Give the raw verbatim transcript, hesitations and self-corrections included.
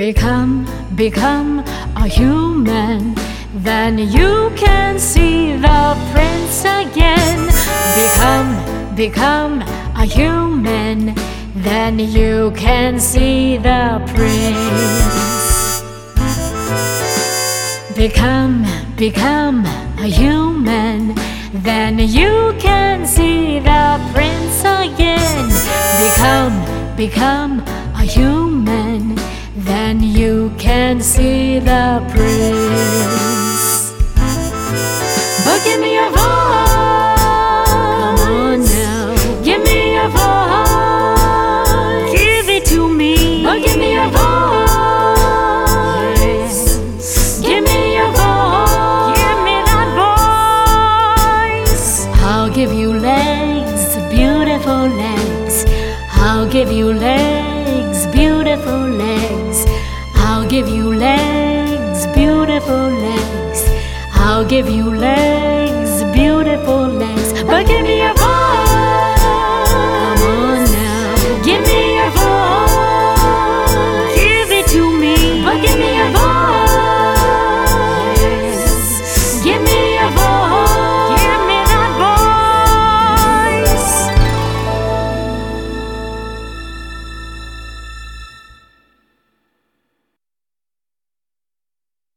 Become, become a human, then you can see the prince again. Become, become a human, then you can see the prince. Become, become a human, then you can see the prince again. Become, become a human, then you can see the prince. But give me your voice. Come on now. Give me your voice. Give it to me. But give me your voice. Yes. Give me your voice. Give me that voice. I'll give you legs, beautiful legs. I'll give you legs, beautiful legs. I'll give you legs, beautiful legs. I'll give you legs.